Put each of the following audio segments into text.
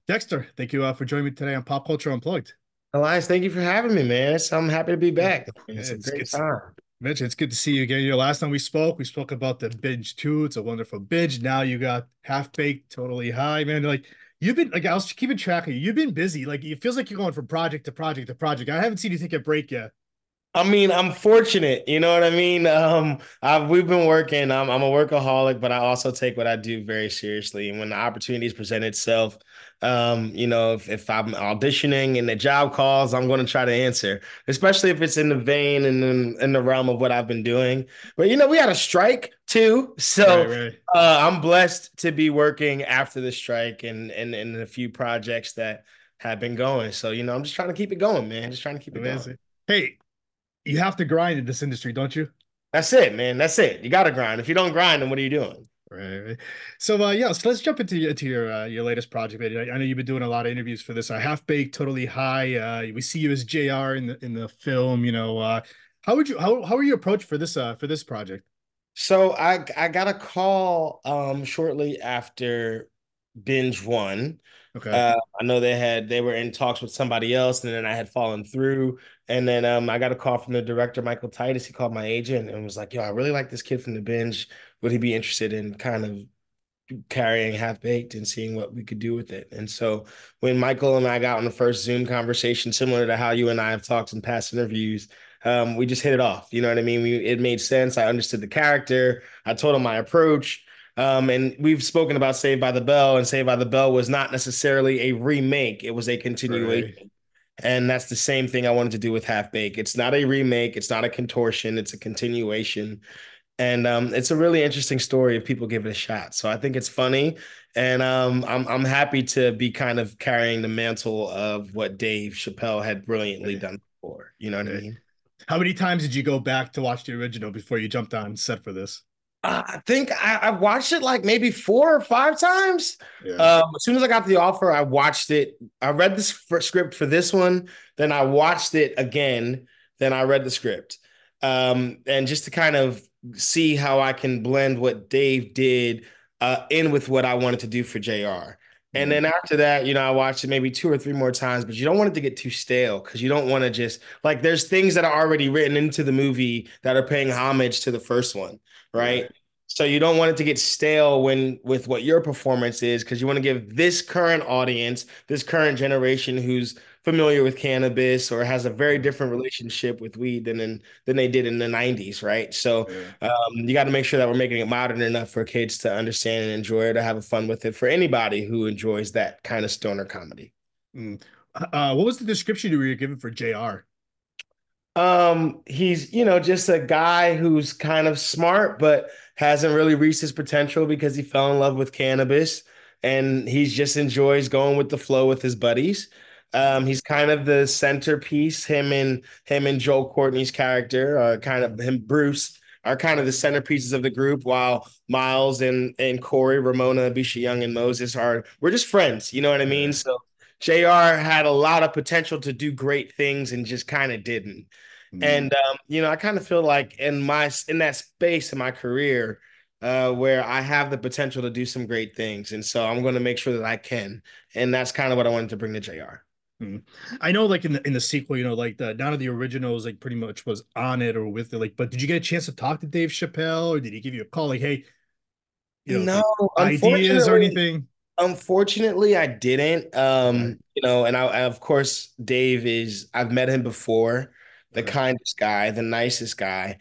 Dexter, thank you for joining me today on Pop Culture Unplugged. Elias, thank you for having me, man. I'm happy to be Yeah, back. It's a it's great good. time. Mitch, it's good to see you again. Last time we spoke about the binge too. It's a wonderful binge. Now you got Half Baked, Totally High, man. Like you've been like I was keeping track of you. You've been busy. Like it feels like you're going from project to project to project. I haven't seen you take a break yet. I mean, I'm fortunate, you know what I mean? We've been working. I'm a workaholic, but I also take what I do very seriously. And when the opportunities present itself, if I'm auditioning and the job calls, I'm going to try to answer, especially if it's in the vein and in the realm of what I've been doing. But we had a strike too, Right, so right. I'm blessed to be working after the strike and a few projects that have been going. So I'm just trying to keep it going, man. Just trying to keep it going. Amazing. Hey, you have to grind in this industry, don't you? That's it, man. That's it. You got to grind. If you don't grind, then what are you doing? Right, right. So yeah, so let's jump into your latest project, man. I know you've been doing a lot of interviews for this. Half Baked, Totally High. We see you as JR in the film. How are you approached for this project? So I got a call shortly after binge one. Okay. I know they were in talks with somebody else, and then I had fallen through. And then I got a call from the director, Michael Titus. He called my agent and was like, "Yo, I really like this kid from the binge. Would he be interested in kind of carrying Half Baked and seeing what we could do with it?" And so when Michael and I got on the first Zoom conversation, similar to how you and I have talked in past interviews, we just hit it off. You know what I mean? It made sense. I understood the character. I told him my approach. And we've spoken about Saved by the Bell, and Saved by the Bell was not necessarily a remake, it was a continuation. Right. And that's the same thing I wanted to do with Half Baked. It's not a remake, it's not a contortion, it's a continuation. And it's a really interesting story if people give it a shot. So I think it's funny, and I'm happy to be kind of carrying the mantle of what Dave Chappelle had brilliantly Right. done before. You know what I Right. mean? How many times did you go back to watch the original before you jumped on set for this? I think I watched it like maybe 4 or 5 times. Yeah. As soon as I got the offer, I watched it. I read the script for this one, then I watched it again, then I read the script. And just to kind of see how I can blend what Dave did in with what I wanted to do for JR. And Mm. then after that, I watched it maybe 2 or 3 more times, but you don't want it to get too stale because you don't want to just like there's things that are already written into the movie that are paying homage to the first one, Yeah. right? So you don't want it to get stale when with what your performance is, because you want to give this current audience, this current generation who's familiar with cannabis or has a very Yeah. different relationship with weed than they did in the 90s, right? So Yeah. you got to make sure that we're making it modern enough for kids to understand and enjoy it or have fun with it for anybody who enjoys that kind of stoner comedy. Mm. What was the description you were given for JR? He's, just a guy who's kind of smart, but hasn't really reached his potential because he fell in love with cannabis and he just enjoys going with the flow with his buddies. He's kind of the centerpiece. Him and Joel Courtney's character, kind of him, Bruce, are kind of the centerpieces of the group, while Miles and Corey, Ramona, Bisha Young, and Moses we're just friends. You know what I mean? Yeah. So JR had a lot of potential to do great things and just kind of didn't. Mm. And I kind of feel like in that space in my career where I have the potential to do some great things, and so I'm going to make sure that I can. And that's kind of what I wanted to bring to JR. Mm. I know, like in the sequel, like the none of the originals like pretty much was on it or with it. Like, but did you get a chance to talk to Dave Chappelle, or did he give you a call? Like, hey, No, like ideas or unfortunately, anything? unfortunately, I didn't. Okay, And of course, I've met him before, the okay, kindest guy, the nicest guy.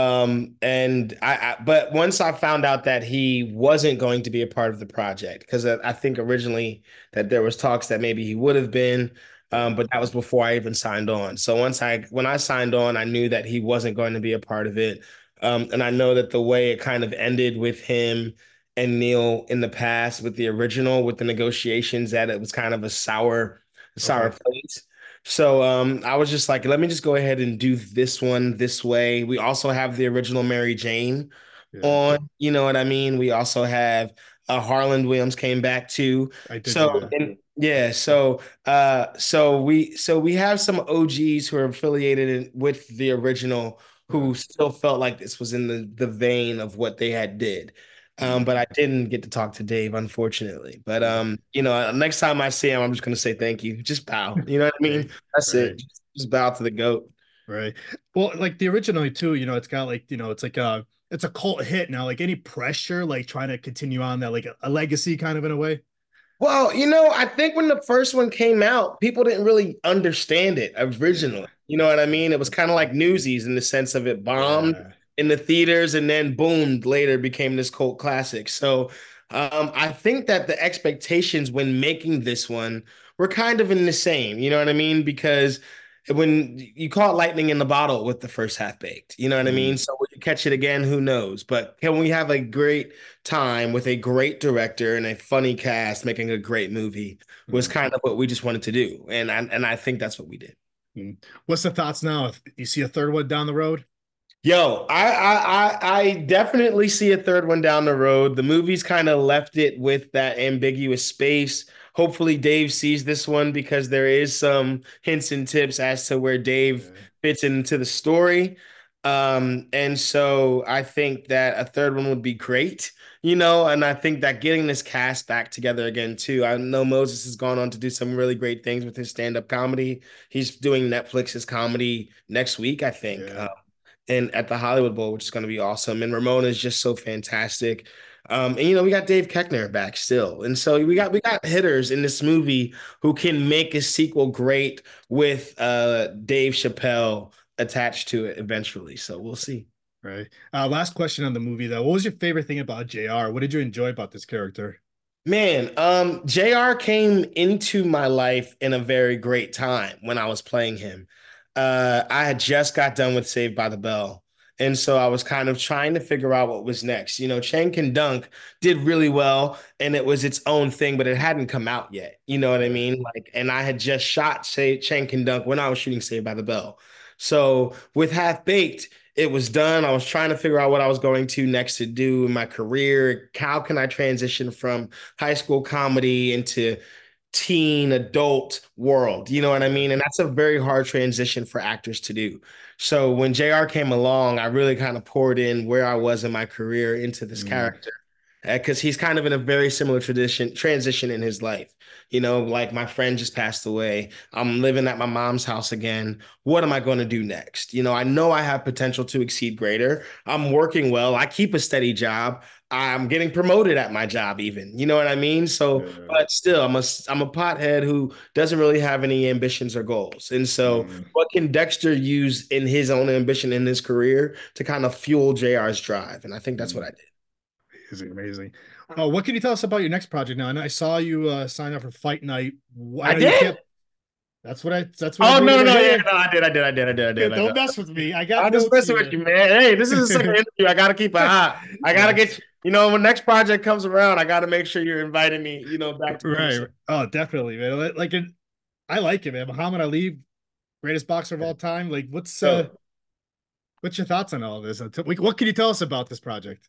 But once I found out that he wasn't going to be a part of the project, because I think originally that there was talks that maybe he would have been, yeah, but that was before I even signed on. So when I signed on, I knew that he wasn't going to be a part of it. And I know that the way it kind of ended with him and Neil in the past with the original, with the negotiations, that it was kind of a sour okay, place. So I was just like, let me just go ahead and do this one this way. We also have the original Mary Jane yeah. on, you know what I mean? We also have Harland Williams came back too. I did, So yeah. and yeah, so we have some OGs who are affiliated with the original Okay. who still felt like this was in the vein of what they had did. But I didn't get to talk to Dave, unfortunately. But Yeah. next time I see him, I'm just gonna say thank you. Just bow. You know what I Hey, mean? That's it. right, Just bow to the goat. right. Well, like the original too, it's got like, it's like it's a cult hit now. Like any pressure, like trying to continue on that, like a legacy kind of in a way. Well, I think when the first one came out, people didn't really understand it Yeah. originally. You know what I mean? It was kind of like Newsies in the sense of it bombed Yeah. in the theaters and then boomed later, became this cult classic. So I think that the expectations when making this one were kind of in the same. You know what I mean? Because when you caught lightning in the bottle with the first Half Baked, you know what I Mm, mean? So will you catch it again? Who knows? But can we have a great time with a great director and a funny cast making a great movie was mm, kind of what we just wanted to do. And I think that's what we did. mm. What's the thoughts now? If you see a third one down the road? Yo, I definitely see a third one down the road. The movie's kind of left it with that ambiguous space. Hopefully, Dave sees this one because there is some hints and tips as to where Dave Yeah. fits into the story. And so I think that a third one would be great, and I think that getting this cast back together again too. I know Moses has gone on to do some really great things with his stand-up comedy. He's doing Netflix's comedy next week, I think. Yeah. And at the Hollywood Bowl, which is going to be awesome. And Ramona is just so fantastic. And we got Dave Keckner back still, and so we got hitters in this movie who can make a sequel great with Dave Chappelle attached to it eventually. So we'll see. Right. Last question on the movie though. What was your favorite thing about JR? What did you enjoy about this character? Man, JR came into my life in a very great time when I was playing him. I had just got done with Saved by the Bell. And so I was kind of trying to figure out what was next. Chang Can Dunk did really well and it was its own thing, but it hadn't come out yet. You know what I Yeah. mean? Like, and I had just shot Chang Can Dunk when I was shooting Saved by the Bell. So with Half Baked, it was done. I was trying to figure out what I was going to next to do in my career. How can I transition from high school comedy into teen adult world? You know what I Yeah. mean? And that's a very hard transition for actors to do. So when JR came along, I really kind of poured in where I was in my career into this Mm, character because he's kind of in a very similar tradition transition in his life. Like my friend just passed away. I'm living at my mom's house again. What am I going to do next? I know I have potential to exceed greater. I'm working well. I keep a steady job. I'm getting promoted at my job, even. You know what I mean? So, yeah. but still, I'm a pothead who doesn't really have any ambitions or goals. And so, Mm, what can Dexter use in his own ambition in his career to kind of fuel JR's drive? And I think that's what mm. I did. Amazing, amazing. Oh, what can you tell us about your next project now? And I saw you sign up for Fight Night. I I know you did. can't. That's what Oh agreed no, over no, yeah, here. no, I did. Don't mess with me. I got I'm just notes messing with here. you, man. Hey, this is a second interview. I gotta keep it hot. I gotta Yes. get when next project comes around, I gotta make sure you're inviting me, back to do this. Right. Oh, definitely, man. Like it, I like it, man. Muhammad Ali, greatest boxer of all time. Like, So, what's your thoughts on all of this? What can you tell us about this project?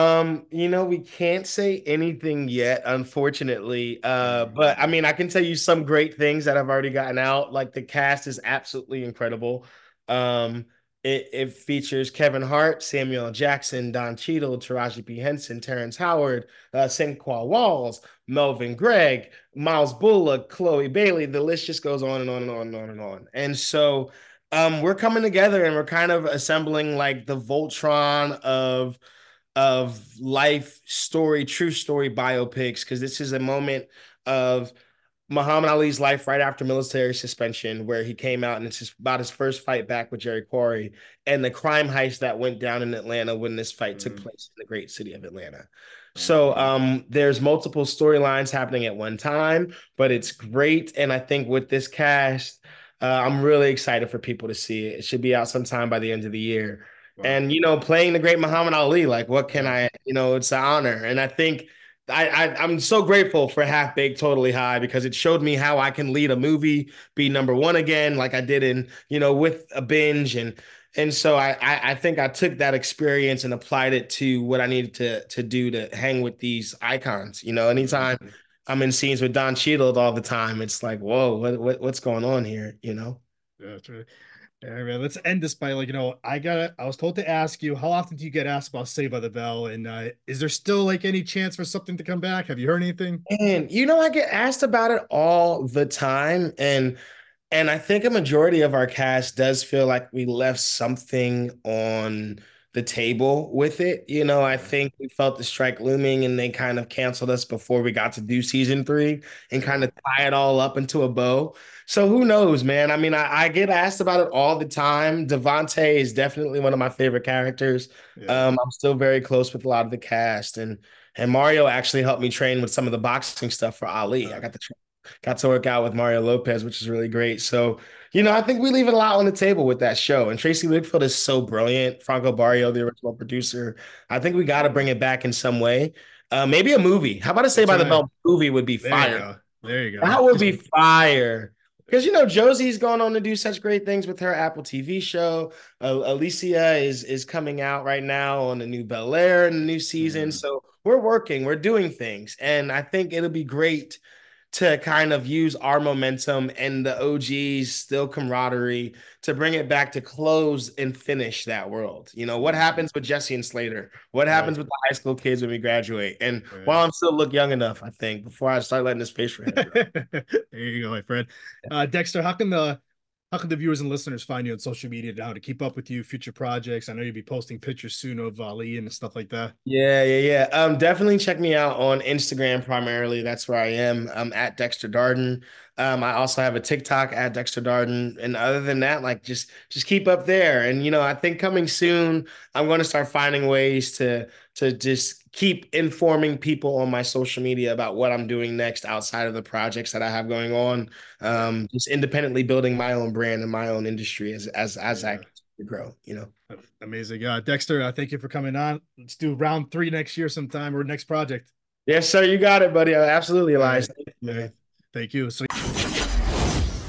we can't say anything yet, unfortunately. Mm, But I mean, I can tell you some great things that have already gotten out. Like the cast is absolutely incredible. Um, it features Kevin Hart, Samuel L. Jackson, Don Cheadle, Taraji P. Henson, Terrence Howard, Sinqua Walls, Melvin Gregg, Miles Bullock, Chloe Bailey. The list just goes on and on and on and on and on. And so, we're coming together and we're kind of assembling like the Voltron of life story, true story biopics, because this is a moment of Muhammad Ali's life right after military suspension, where he came out and it's just about his first fight back with Jerry Quarry and the crime heist that went down in Atlanta when this fight took mm, place in the great city of Atlanta. right. So there's multiple storylines happening at one time, but it's great. And I think with this cast, I'm really excited for people to see it. It should be out sometime by the end of the year. Wow. And playing the great Muhammad Ali, like what can Yeah. I, it's an honor. And I think I'm so grateful for Half Baked Totally High because it showed me how I can lead a movie, be number one again, like I did in, with a binge. And so I think I took that experience and applied it to what I needed to do to hang with these icons. Anytime Mhm. I'm in scenes with Don Cheadle all the time, it's like, whoa, what's going on here? Yeah, that's right. All right, man, let's end this by I was told to ask you, how often do you get asked about Saved by the Bell? And is there still like any chance for something to come back? Have you heard anything? And I get asked about it all the time, and I think a majority of our cast does feel like we left something on the table with it. I Yeah, think we felt the strike looming and they kind of canceled us before we got to do season three and kind yeah, of tie it all up into a bow. So who knows, man? I mean, I get asked about it all the time. Devontae is definitely one of my favorite characters. yeah. I'm still very close with a lot of the cast, and Mario actually helped me train with some of the boxing stuff for Ali. I Uh, got to work out with Mario Lopez, which is really great. So, I think we leave it a lot on the table with that show. And Tracy Whitfield is so brilliant. Franco Barrio, the original producer. I think we got to bring it back in some way. Maybe a movie. How about a Say that's by the right. Bell movie would be There you fire? go. There you go. That would be fire. Because Josie's going on to do such great things with her Apple TV show. Alicia is coming out right now on the new Bel Air in the new season. Mm, So we're doing things, and I think it'll be great to kind of use our momentum and the OG's still camaraderie to bring it back to close and finish that world. What mm, happens with Jesse and Slater? What right. happens with the high school kids when we graduate? And Right. while I'm still look young enough, I think, before I start letting this facial hair grow. There you go, my friend. Dexter, how can the viewers and listeners find you on social media now to keep up with you, future projects? I know you'll be posting pictures soon of Ali and stuff like that. Yeah, yeah, yeah. Definitely check me out on Instagram primarily. That's where I am. I'm at Dexter Darden. I also have a TikTok at Dexter Darden. And other than that, like just keep up there. And I think coming soon, I'm going to start finding ways to just keep informing people on my social media about what I'm doing next outside of the projects that I have going on. Yeah, Just independently building my own brand and my own industry as I yeah. continue to grow. Amazing. Dexter, thank you for coming on. Let's do round three next year sometime or next project. Yes, sir. You got it, buddy. Absolutely, All Elias. right. Thank you, All right. man. Thank you. So